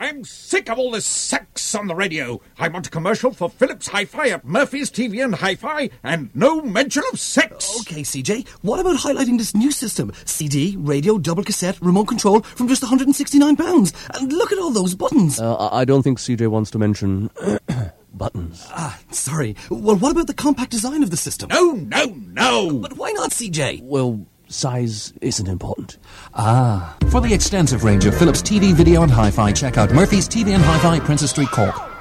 I'm sick of all this sex on the radio. I want a commercial for Philips Hi-Fi at Murphy's TV and Hi-Fi, and no mention of sex. Okay, CJ, what about highlighting this new system? CD, radio, double cassette, remote control from just £169. And look at all those buttons. I don't think CJ wants to mention buttons. Sorry. Well, what about the compact design of the system? No. But why not, CJ? Well, size isn't important. For the extensive range of Philips TV, video and Hi-Fi, check out Murphy's TV and Hi-Fi, Princess Street, Cork.